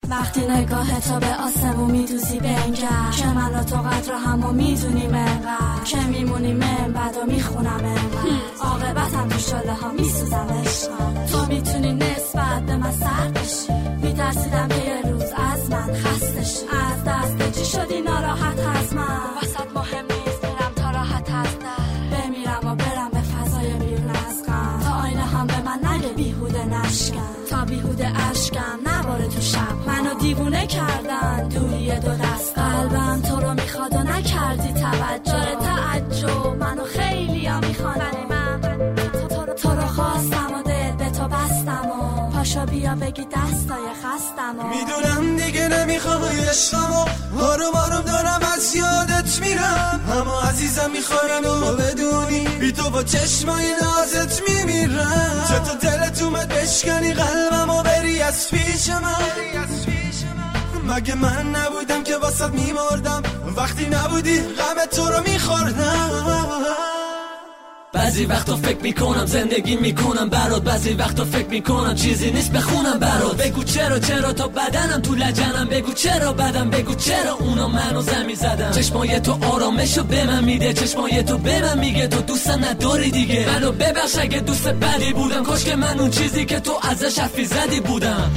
وقتی نگاه تو به آسمون میدوزی بنگر که من و تو قدر همو میدونیم انقدر که میمونیم من بعد و میخونم انقدر عاقبتم تو شله ها میسوزم عشقم. تو میتونی نسبت به من سرد بشی، میترسیدم که یه روز از من خسته شی، از دست چی شدی ناراحت از من. وسط مهم نیست میرم تا راحت از در بمیرم و برم به فضای بیرون از غم. تا آینه هم به من نگه بیهوده نشکن، تا بیهوده اشکم نباره تو شب. منو دیوونه کردن دوری دو دست، قلبم تو رو میخواد و نکردی توجه. داره تعجب منو خیلی ها میخوان، ولی من تو رو خواستم و دل به تو بستم و پاشو بیا بگی دستای خستم و میدونم دیگه نمیخوای عشقمو، آروم آروم دارم از یادت میرم، اما عزیزم میخوای اینو بدونی بی تو با چشمای نازت میمیرم. چطور دلت اومد بشکنی قلبمو بری از پیش من؟ مگه من نبودم که واسط میمردم وقتی نبودی غم تو رو میخوردم. بعضی وقتا فکر میکنم زندگی میکنم برات، بعضی وقتا فکر میکنم چیزی نیست بخونم برات. بگو چرا تا بدنم تو لجنم، بگو چرا بدم، بگو چرا اونا منو زمین زدن. چشمای تو آرامشو به من میده، چشمای تو به من میگه تو دوست نداری دیگه. منو ببخش اگه دوست بدی بودم، کاش که من اون چیزی که تو ازش حرفی زدی بودم.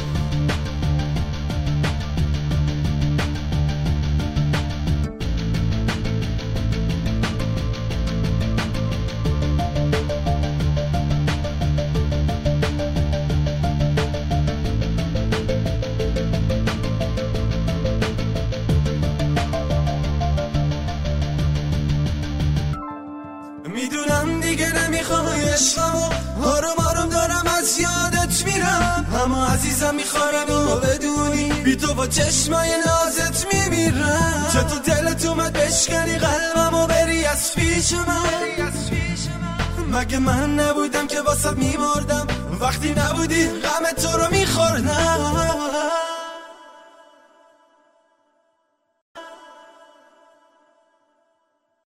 میدونم دیگه نمیخوای عشقمو، آروم آروم دارم از یادت میرم، اما عزیزم میخوام اینو بدونی بی تو با چشمای نازت میمیرم. چطور دلت اومد بشکنی قلبمو بری از پیش من؟ مگه من نبودم که واسط میمردم وقتی نبودی غم تو رو